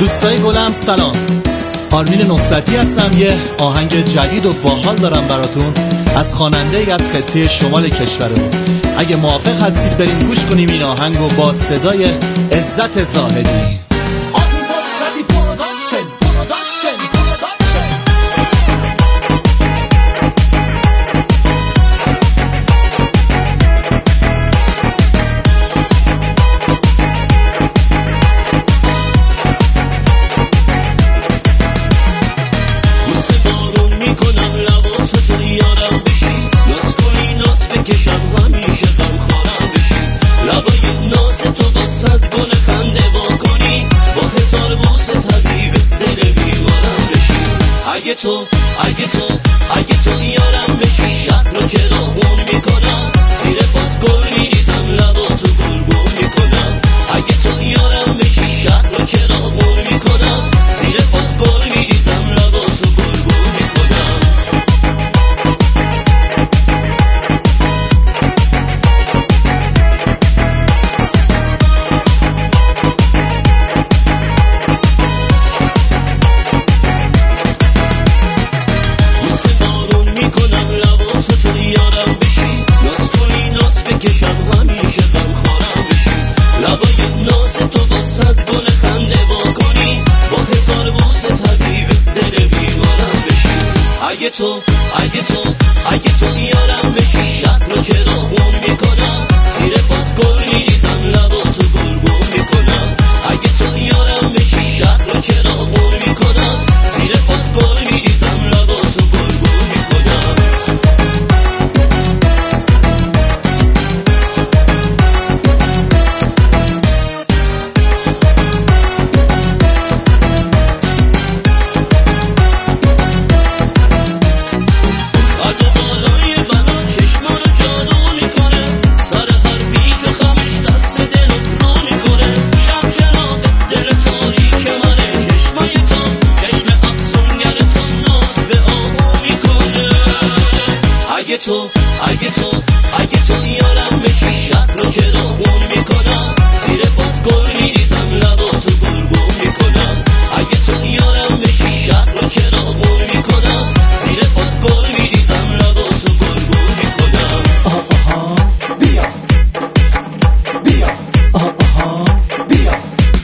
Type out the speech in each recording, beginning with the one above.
دوستای گلم سلام، آرمین نصرتی هستم. یه آهنگ جدید و باحال دارم براتون از خواننده ای از خطه شمال کشورمون. اگه موافق هستید بریم گوش کنیم این آهنگو با صدای عزت زاهدی. کشم همیشه غم خورم بشی، لبای ناز تو با صد گل خنده وا کنی، با هزار بوسه طبیب دل بیمارم بشی. اگه تو یارم بشی، شب رو چرا خون میکنم، زیر پات گل میریزم لباتو گلگون میکنم. اگه تو یارم بشی، شب رو چرا خون میکنم، زیر پات گل میریزم لباتو گلگون میکنم. کشم همیشه غم خورم بشی، لبای ناز تو با صد گل خنده وا کنی، با هزار بوسه طبیب دل بیمارم بشی. اگه تو یارم بشی، شب رو چرا خون میکنم، زیر پات گل میریزم لباتو گلگون میکنم. اگه تو یارم بشی، شب رو چرا خون میکنم، زیر پات گل میریزم لباتو گلگون میکنم. اگه تو یارم بشی، شب رو چرا خون میکنم، زیر پات گل میریزم لباتو گلگون میکنم. اگه تو یارم بشی، شب رو چرا خون میکنم، زیر پات گل میریزم لباتو گلگون میکنم. بیا بیا بیا.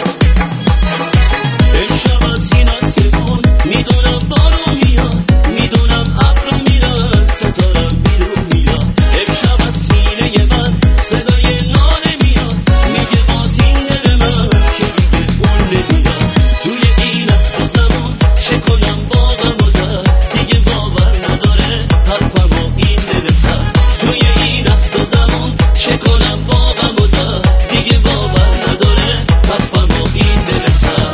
امشب از این آسمون میدونم بارون میاد، میدونم ابر میرن، ستارم بیرون میاد. امشب از سینه من صدای ناله میاد، میگه باز این دل من که دیگه اون نمیاد. توی این عهد و زمان چه کنم باغم و در، دیگه باور نداره حرفم و این دل سر. توی این عهد و زمان چه کنم باغم و در، دیگه باور نداره حرفم و این دل سر.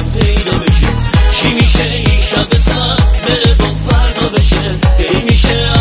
چی میشه این شب سر بره با فردا بشه، کی میشه